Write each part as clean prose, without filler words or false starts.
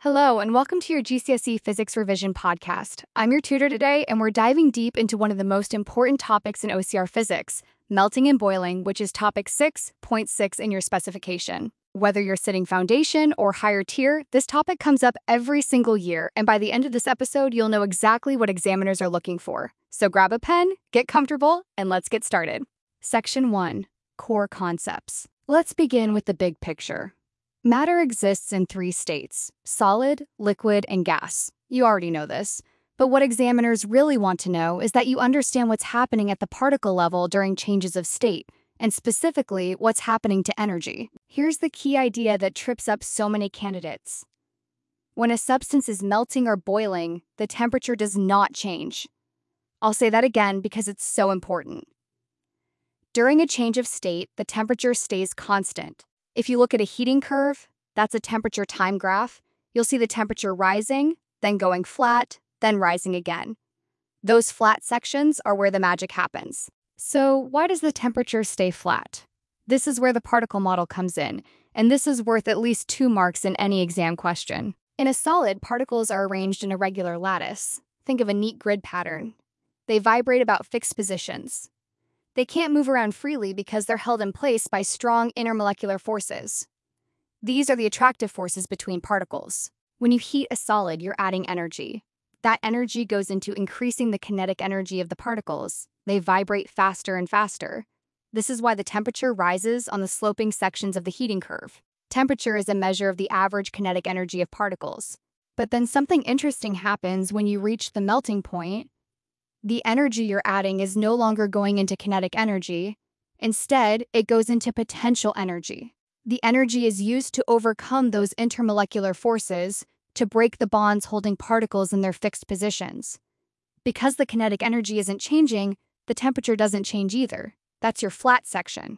Hello, and welcome to your GCSE Physics Revision podcast. I'm your tutor today, and we're diving deep into one of the most important topics in OCR physics, melting and boiling, which is topic 6.6 in your specification. Whether you're sitting foundation or higher tier, this topic comes up every single year, and by the end of this episode, you'll know exactly what examiners are looking for. So grab a pen, get comfortable, and let's get started. Section 1, Core Concepts. Let's begin with the big picture. Matter exists in three states: solid, liquid, and gas. You already know this. But what examiners really want to know is that you understand what's happening at the particle level during changes of state, and specifically what's happening to energy. Here's the key idea that trips up so many candidates. When a substance is melting or boiling, the temperature does not change. I'll say that again because it's so important. During a change of state, the temperature stays constant. If you look at a heating curve, that's a temperature time graph, you'll see the temperature rising, then going flat, then rising again. Those flat sections are where the magic happens. So why does the temperature stay flat? This is where the particle model comes in, and this is worth at least 2 marks in any exam question. In a solid, particles are arranged in a regular lattice. Think of a neat grid pattern. They vibrate about fixed positions. They can't move around freely because they're held in place by strong intermolecular forces. These are the attractive forces between particles. When you heat a solid, you're adding energy. That energy goes into increasing the kinetic energy of the particles. They vibrate faster and faster. This is why the temperature rises on the sloping sections of the heating curve. Temperature is a measure of the average kinetic energy of particles. But then something interesting happens when you reach the melting point. The energy you're adding is no longer going into kinetic energy. Instead, it goes into potential energy. The energy is used to overcome those intermolecular forces to break the bonds holding particles in their fixed positions. Because the kinetic energy isn't changing, the temperature doesn't change either. That's your flat section.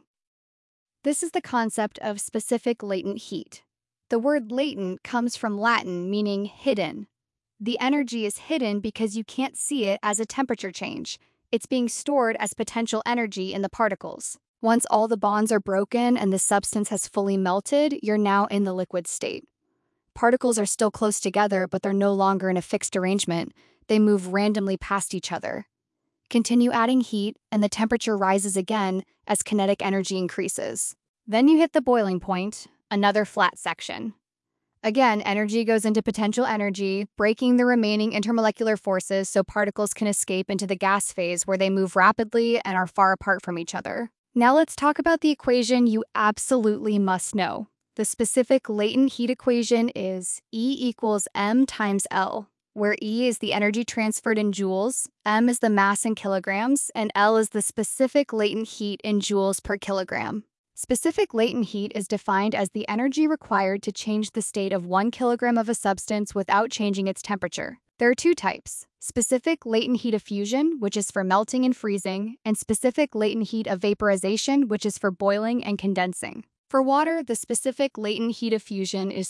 This is the concept of specific latent heat. The word latent comes from Latin meaning hidden. The energy is hidden because you can't see it as a temperature change. It's being stored as potential energy in the particles. Once all the bonds are broken and the substance has fully melted, you're now in the liquid state. Particles are still close together, but they're no longer in a fixed arrangement. They move randomly past each other. Continue adding heat, and the temperature rises again as kinetic energy increases. Then you hit the boiling point, another flat section. Again, energy goes into potential energy, breaking the remaining intermolecular forces so particles can escape into the gas phase where they move rapidly and are far apart from each other. Now let's talk about the equation you absolutely must know. The specific latent heat equation is E equals m times L, where E is the energy transferred in joules, m is the mass in kilograms, and L is the specific latent heat in joules per kilogram. Specific latent heat is defined as the energy required to change the state of 1 kilogram of a substance without changing its temperature. There are 2 types: specific latent heat of fusion, which is for melting and freezing, and specific latent heat of vaporization, which is for boiling and condensing. For water, the specific latent heat of fusion is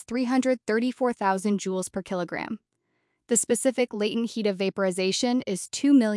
334,000 joules per kilogram. The specific latent heat of vaporization is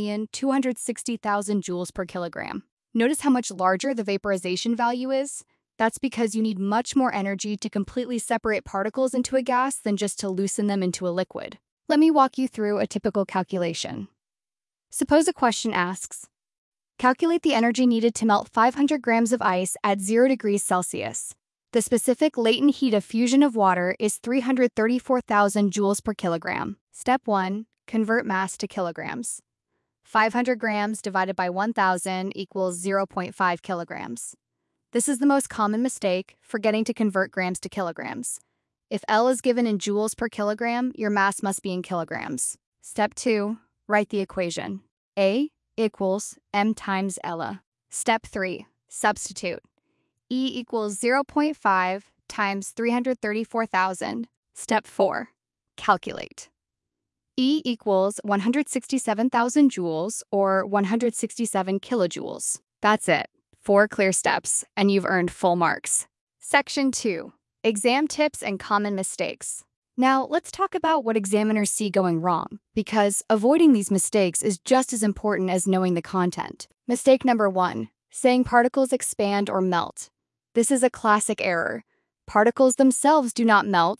2,260,000 joules per kilogram. Notice how much larger the vaporization value is? That's because you need much more energy to completely separate particles into a gas than just to loosen them into a liquid. Let me walk you through a typical calculation. Suppose a question asks, calculate the energy needed to melt 500 grams of ice at 0 degrees Celsius. The specific latent heat of fusion of water is 334,000 joules per kilogram. Step 1, convert mass to kilograms. 500 grams divided by 1,000 equals 0.5 kilograms. This is the most common mistake, forgetting to convert grams to kilograms. If L is given in joules per kilogram, your mass must be in kilograms. Step 2, write the equation. A equals m times L. Step 3, substitute. E equals 0.5 times 334,000. Step 4, calculate. E equals 167,000 joules or 167 kilojoules. That's it. 4 clear steps, and you've earned full marks. Section 2, exam tips and common mistakes. Now, let's talk about what examiners see going wrong, because avoiding these mistakes is just as important as knowing the content. Mistake number 1, saying particles expand or melt. This is a classic error. Particles themselves do not melt.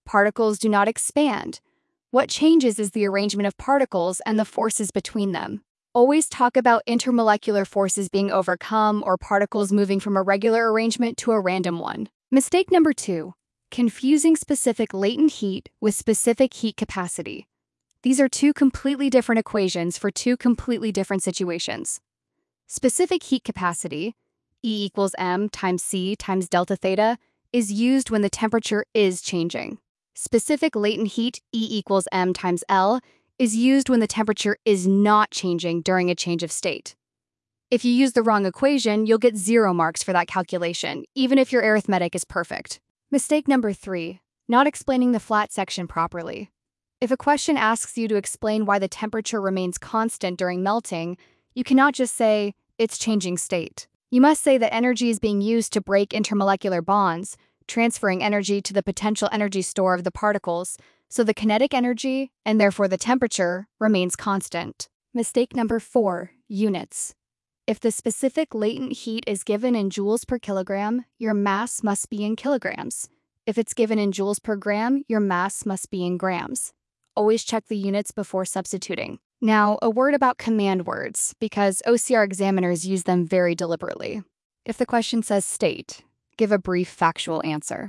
Particles do not expand. What changes is the arrangement of particles and the forces between them. Always talk about intermolecular forces being overcome or particles moving from a regular arrangement to a random one. Mistake number 2. Confusing specific latent heat with specific heat capacity. These are two completely different equations for two completely different situations. Specific heat capacity, E equals m times c times delta theta, is used when the temperature is changing. Specific latent heat, E equals m times L, is used when the temperature is not changing during a change of state. If you use the wrong equation, you'll get 0 marks for that calculation, even if your arithmetic is perfect. Mistake number 3, not explaining the flat section properly. If a question asks you to explain why the temperature remains constant during melting, you cannot just say, it's changing state. You must say that energy is being used to break intermolecular bonds, transferring energy to the potential energy store of the particles, so the kinetic energy, and therefore the temperature, remains constant. Mistake number 4, units. If the specific latent heat is given in joules per kilogram, your mass must be in kilograms. If it's given in joules per gram, your mass must be in grams. Always check the units before substituting. Now, a word about command words, because OCR examiners use them very deliberately. If the question says state, give a brief factual answer.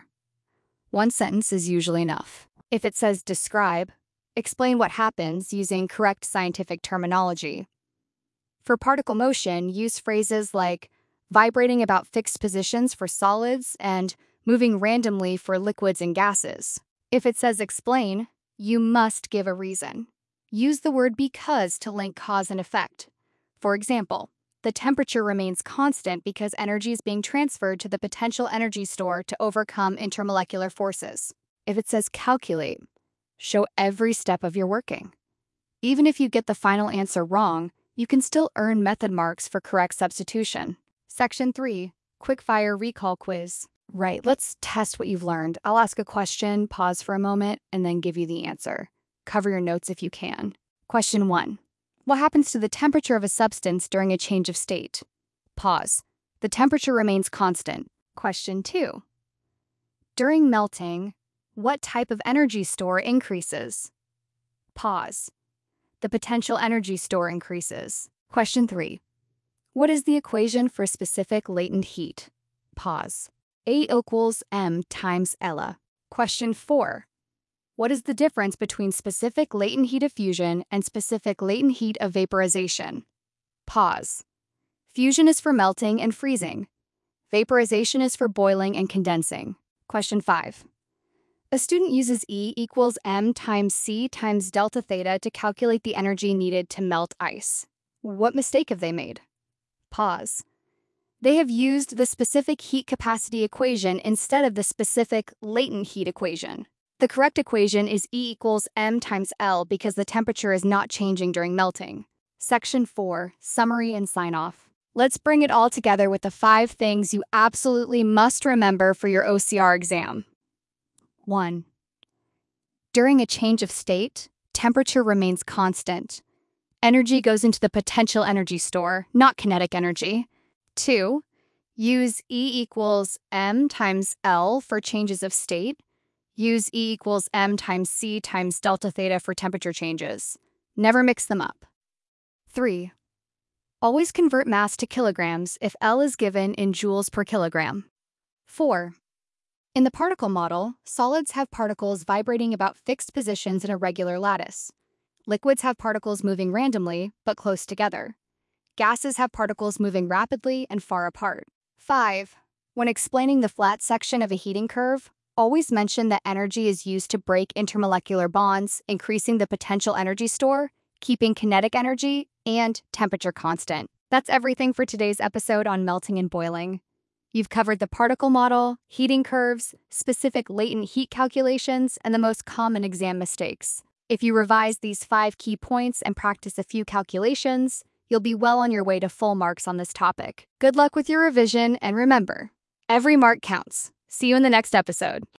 One sentence is usually enough. If it says describe, explain what happens using correct scientific terminology. For particle motion, use phrases like vibrating about fixed positions for solids and moving randomly for liquids and gases. If it says explain, you must give a reason. Use the word because to link cause and effect. For example, the temperature remains constant because energy is being transferred to the potential energy store to overcome intermolecular forces. If it says calculate, show every step of your working. Even if you get the final answer wrong, you can still earn method marks for correct substitution. Section 3, Quickfire Recall Quiz. Right, let's test what you've learned. I'll ask a question, pause for a moment, and then give you the answer. Cover your notes if you can. Question 1. What happens to the temperature of a substance during a change of state? Pause. The temperature remains constant. Question 2. During melting, what type of energy store increases? Pause. The potential energy store increases. Question 3. What is the equation for specific latent heat? Pause. A equals m times Ella. Question 4. What is the difference between specific latent heat of fusion and specific latent heat of vaporization? Pause. Fusion is for melting and freezing. Vaporization is for boiling and condensing. Question 5. A student uses E equals m times c times delta theta to calculate the energy needed to melt ice. What mistake have they made? Pause. They have used the specific heat capacity equation instead of the specific latent heat equation. The correct equation is E equals m times L because the temperature is not changing during melting. Section 4, Summary and Sign-Off. Let's bring it all together with the 5 things you absolutely must remember for your OCR exam. 1. During a change of state, temperature remains constant. Energy goes into the potential energy store, not kinetic energy. 2. Use E equals m times L for changes of state. Use E equals m times c times delta theta for temperature changes. Never mix them up. 3. Always convert mass to kilograms if L is given in joules per kilogram. 4. In the particle model, solids have particles vibrating about fixed positions in a regular lattice. Liquids have particles moving randomly, but close together. Gases have particles moving rapidly and far apart. 5. When explaining the flat section of a heating curve, always mention that energy is used to break intermolecular bonds, increasing the potential energy store, keeping kinetic energy, and temperature constant. That's everything for today's episode on melting and boiling. You've covered the particle model, heating curves, specific latent heat calculations, and the most common exam mistakes. If you revise these 5 key points and practice a few calculations, you'll be well on your way to full marks on this topic. Good luck with your revision, and remember, every mark counts. See you in the next episode.